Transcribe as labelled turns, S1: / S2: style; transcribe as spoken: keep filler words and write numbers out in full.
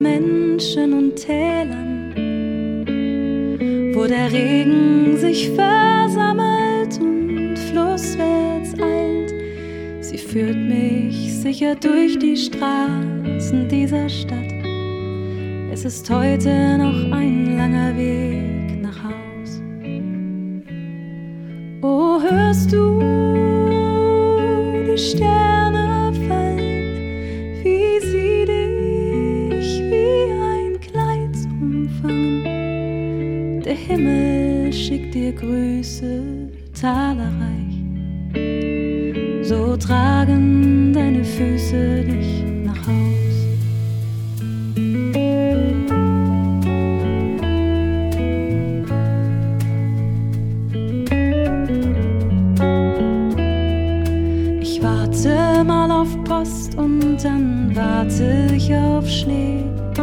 S1: Menschen und Tälern, wo der Regen sich versammelt und flusswärts eilt. Sie führt mich sicher durch die Straßen dieser Stadt. Es ist heute noch ein langer Weg nach Haus. Oh, hörst du die Sterne fallen, wie sie dich wie ein Kleid umfangen? Der Himmel schickt dir Grüße talerreich, so tragen deine Füße dich nach Haus. Ich warte mal auf Post und dann warte ich auf Schnee.